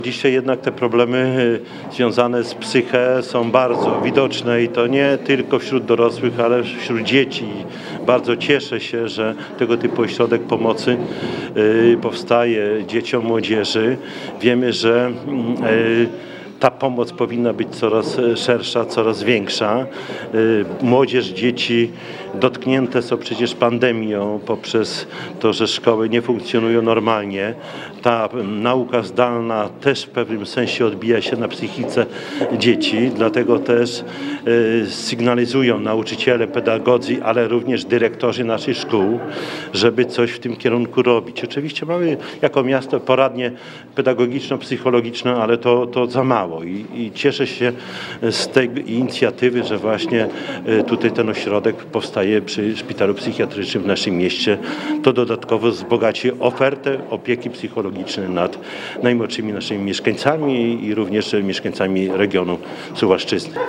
Dzisiaj jednak te problemy związane z psychę są bardzo widoczne i to nie tylko wśród dorosłych, ale wśród dzieci. Bardzo cieszę się, że tego typu ośrodek pomocy powstaje dzieciom, młodzieży. Wiemy, że ta pomoc powinna być coraz szersza, coraz większa. Młodzież, dzieci dotknięte są przecież pandemią poprzez to, że szkoły nie funkcjonują normalnie. Ta nauka zdalna też w pewnym sensie odbija się na psychice dzieci, dlatego też sygnalizują nauczyciele, pedagodzy, ale również dyrektorzy naszych szkół, żeby coś w tym kierunku robić. Oczywiście mamy jako miasto poradnie pedagogiczno-psychologiczne, ale to za mało i cieszę się z tej inicjatywy, że właśnie tutaj ten ośrodek powstaje przy szpitalu psychiatrycznym w naszym mieście. To dodatkowo wzbogaci ofertę opieki psychologicznej nad najmłodszymi naszymi mieszkańcami i również mieszkańcami regionu Suwałszczyzny.